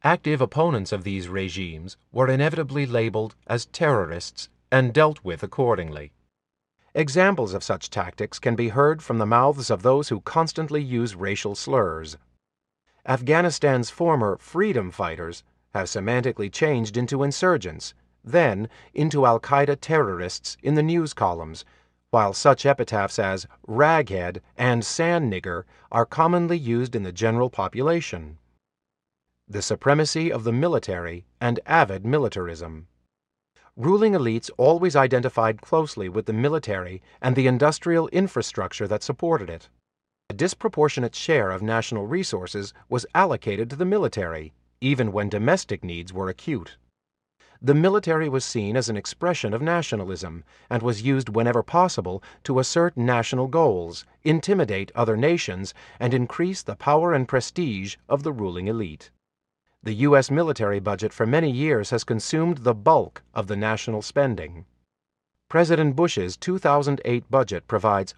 Active opponents of these regimes were inevitably labeled as terrorists and dealt with accordingly. Examples of such tactics can be heard from the mouths of those who constantly use racial slurs. Afghanistan's former freedom fighters have semantically changed into insurgents, then into al-Qaeda terrorists in the news columns, while such epitaphs as raghead and sand nigger are commonly used in the general population. The supremacy of the military and avid militarism. Ruling elites always identified closely with the military and the industrial infrastructure that supported it. A disproportionate share of national resources was allocated to the military, even when domestic needs were acute. The military was seen as an expression of nationalism and was used whenever possible to assert national goals, intimidate other nations, and increase the power and prestige of the ruling elite. The U.S. military budget for many years has consumed the bulk of the national spending. President Bush's 2008 budget provides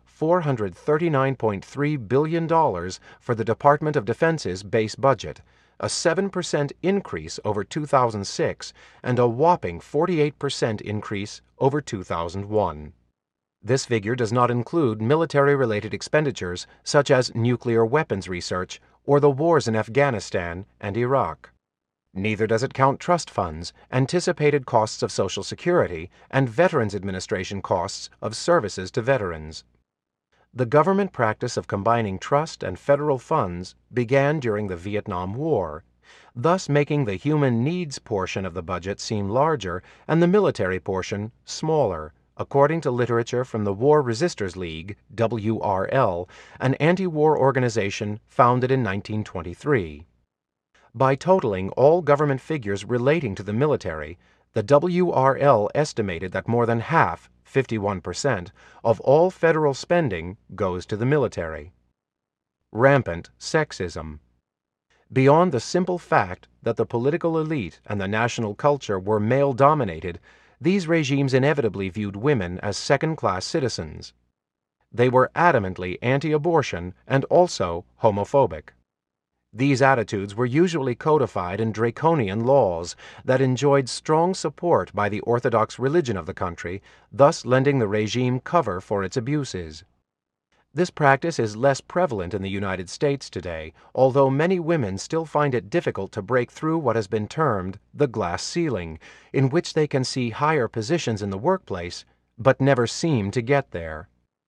$439.3 billion for the Department of Defense's base budget, a 7% increase over 2006 and a whopping 48% increase over 2001. This figure does not include military-related expenditures such as nuclear weapons research or the wars in Afghanistan and Iraq. Neither does it count trust funds, anticipated costs of Social Security, and Veterans Administration costs of services to veterans. The government practice of combining trust and federal funds began during the Vietnam War, thus making the human needs portion of the budget seem larger and the military portion smaller, according to literature from the War Resisters League, WRL, an anti-war organization founded in 1923. By totaling all government figures relating to the military, the WRL estimated that more than half, 51%, of all federal spending goes to the military. Rampant sexism. Beyond the simple fact that the political elite and the national culture were male-dominated, these regimes inevitably viewed women as second-class citizens. They were adamantly anti-abortion and also homophobic. These attitudes were usually codified in draconian laws that enjoyed strong support by the orthodox religion of the country, thus lending the regime cover for its abuses. This practice is less prevalent in the United States today, although many women still find it difficult to break through what has been termed the glass ceiling, in which they can see higher positions in the workplace, but never seem to get there.